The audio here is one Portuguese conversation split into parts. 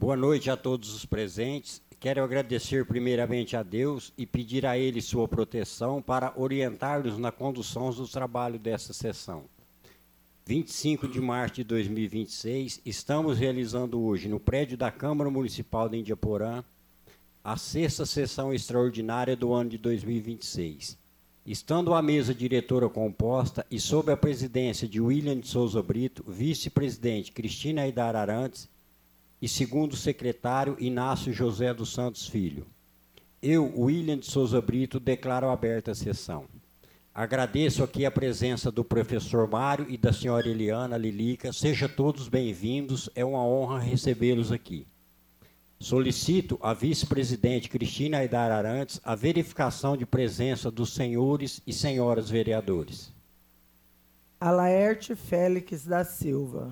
Boa noite a todos os presentes. Quero agradecer primeiramente a Deus e pedir a Ele sua proteção para orientar-nos na condução do trabalho desta sessão. 25 de março de 2026, estamos realizando hoje, no prédio da Câmara Municipal de Indiaporã, a 6ª sessão extraordinária do ano de 2026. Estando a mesa diretora composta e sob a presidência de William de Souza Brito, vice-presidente Cristina Aidar Arantes e segundo secretário Inácio José dos Santos Filho. Eu, William de Souza Brito, declaro aberta a sessão. Agradeço aqui a presença do professor Mário e da senhora Eliana Lilica. Sejam todos bem-vindos, é uma honra recebê-los aqui. Solicito à vice-presidente Cristina Aidar Arantes a verificação de presença dos senhores e senhoras vereadores. Alaerte Félix da Silva.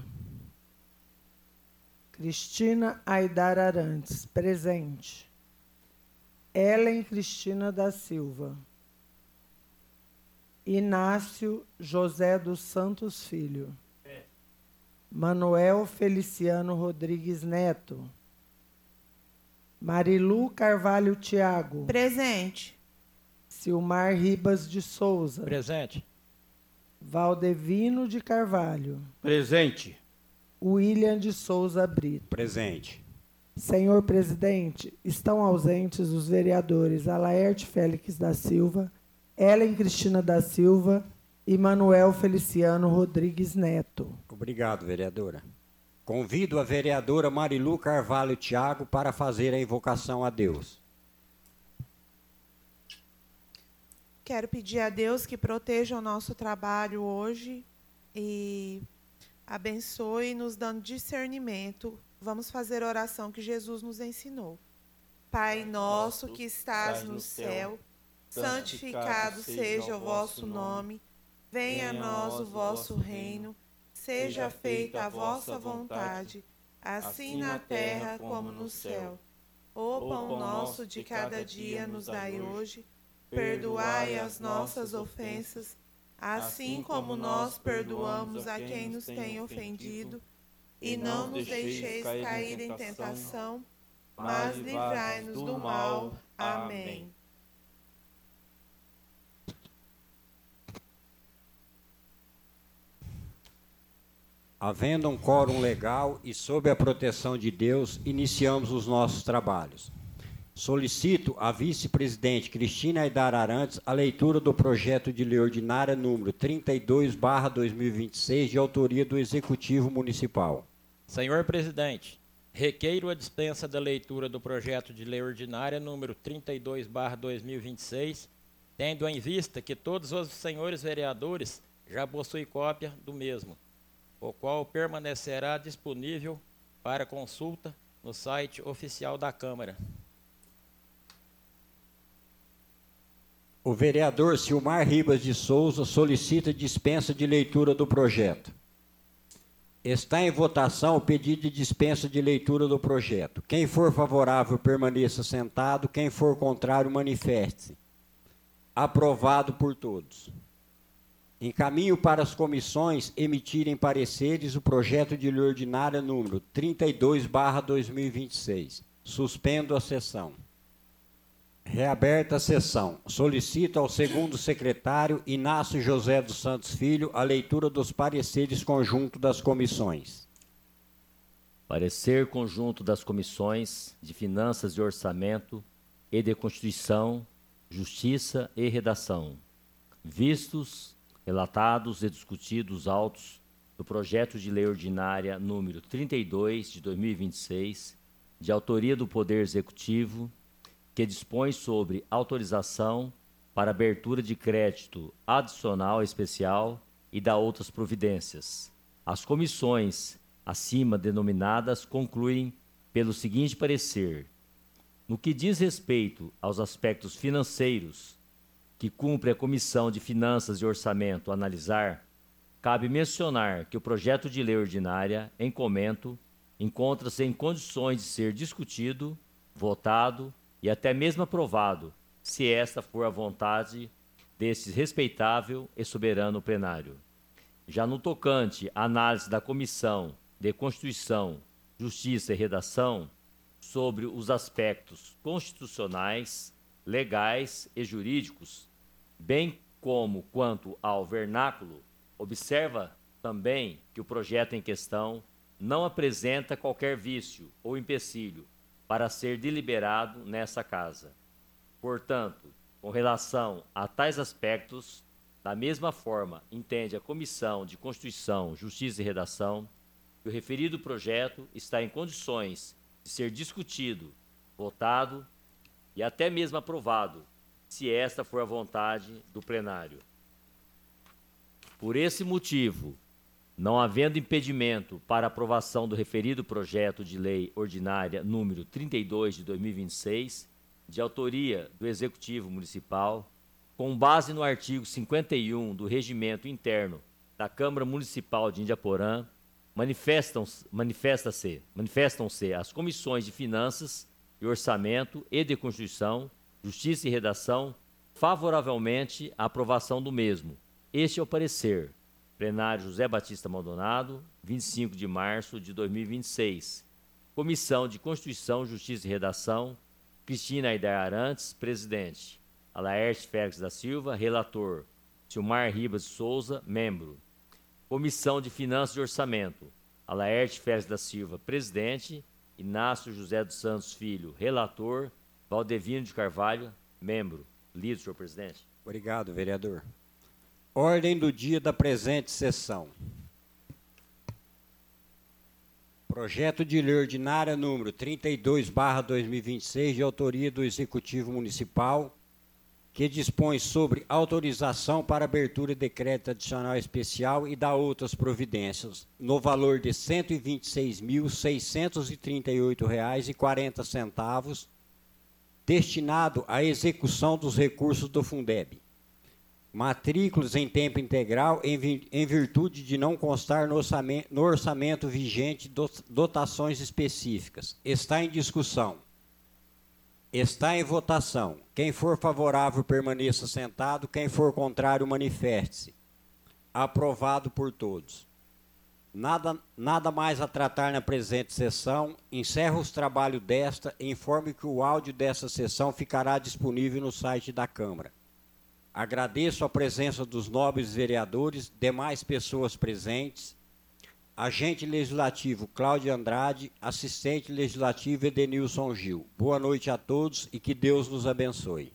Cristina Aidar Arantes, presente. Ellen Cristina da Silva. Inácio José dos Santos Filho. Manuel Feliciano Rodrigues Neto. Marilu Carvalho Thiago. Presente. Silmar Ribas de Souza. Presente. Valdevino de Carvalho. Presente. William de Souza Brito. Presente. Senhor presidente, estão ausentes os vereadores Alaerte Félix da Silva, Ellen Cristina da Silva e Manuel Feliciano Rodrigues Neto. Obrigado, vereadora. Convido a vereadora Marilu Carvalho Thiago para fazer a invocação a Deus. Quero pedir a Deus que proteja o nosso trabalho hoje e abençoe, nos dando discernimento. Vamos fazer a oração que Jesus nos ensinou. Pai nosso que estás no céu, santificado seja o vosso nome, venha a nós o vosso reino, seja feita a vossa vontade, assim na terra como no céu. O pão nosso de cada dia nos dai hoje, perdoai as nossas ofensas, assim como nós perdoamos a quem nos tem ofendido, e não nos deixeis cair em tentação, mas livrai-nos do mal. Amém. Havendo um quórum legal e sob a proteção de Deus, iniciamos os nossos trabalhos. Solicito à vice-presidente Cristina Aidar Arantes a leitura do projeto de lei ordinária número 32/2026, de autoria do Executivo Municipal. Senhor presidente, requeiro a dispensa da leitura do projeto de lei ordinária número 32/2026, tendo em vista que todos os senhores vereadores já possuem cópia do mesmo, o qual permanecerá disponível para consulta no site oficial da Câmara. O vereador Silmar Ribas de Souza solicita dispensa de leitura do projeto. Está em votação o pedido de dispensa de leitura do projeto. Quem for favorável, permaneça sentado. Quem for contrário, manifeste-se. Aprovado por todos. Encaminho para as comissões emitirem pareceres o projeto de lei ordinária número 32/2026. Suspendo a sessão. Reaberta a sessão. Solicito ao segundo secretário Inácio José dos Santos Filho a leitura dos pareceres conjunto das comissões. Parecer conjunto das comissões de Finanças e Orçamento e de Constituição, Justiça e Redação. Vistos, relatados e discutidos os autos do projeto de lei ordinária número 32 de 2026, de autoria do Poder Executivo, que dispõe sobre autorização para abertura de crédito adicional especial e da outras providências. As comissões acima denominadas concluem pelo seguinte parecer: no que diz respeito aos aspectos financeiros que cumpre a Comissão de Finanças e Orçamento analisar, cabe mencionar que o projeto de lei ordinária em comento encontra-se em condições de ser discutido, votado e até mesmo aprovado, se esta for a vontade desse respeitável e soberano plenário. Já no tocante à análise da Comissão de Constituição, Justiça e Redação, sobre os aspectos constitucionais, legais e jurídicos, bem como quanto ao vernáculo, observa também que o projeto em questão não apresenta qualquer vício ou empecilho para ser deliberado nessa casa. Portanto, com relação a tais aspectos, da mesma forma entende a Comissão de Constituição, Justiça e Redação que o referido projeto está em condições de ser discutido, votado e até mesmo aprovado, se esta for a vontade do plenário. Por esse motivo, não havendo impedimento para aprovação do referido projeto de lei ordinária número 32 de 2026, de autoria do Executivo Municipal, com base no artigo 51 do Regimento Interno da Câmara Municipal de Indiaporã, manifestam-se as comissões de Finanças e Orçamento e de Constituição, Justiça e Redação favoravelmente à aprovação do mesmo. Este é o parecer. Plenário José Batista Maldonado, 25 de março de 2026. Comissão de Constituição, Justiça e Redação, Cristina Aidar Arantes, presidente. Alaerte Félix da Silva, relator. Silmar Ribas de Souza, membro. Comissão de Finanças e Orçamento. Alaerte Félix da Silva, presidente. Inácio José dos Santos Filho, relator. Valdevino de Carvalho, membro. Lido, senhor presidente. Obrigado, vereador. Ordem do dia da presente sessão. Projeto de lei ordinária número 32/2026, de autoria do Executivo Municipal, que dispõe sobre autorização para abertura de crédito adicional especial e dá outras providências, no valor de R$ 126.638,40, destinado à execução dos recursos do Fundeb. Matrículas em tempo integral em virtude de não constar no orçamento vigente dotações específicas. Está em discussão. Está em votação. Quem for favorável, permaneça sentado. Quem for contrário, manifeste-se. Aprovado por todos. Nada mais a tratar na presente sessão. Encerro os trabalhos desta e informo que o áudio desta sessão ficará disponível no site da Câmara. Agradeço a presença dos nobres vereadores, demais pessoas presentes, agente legislativo Cláudio Andrade, assistente legislativo Edenilson Gil. Boa noite a todos e que Deus nos abençoe.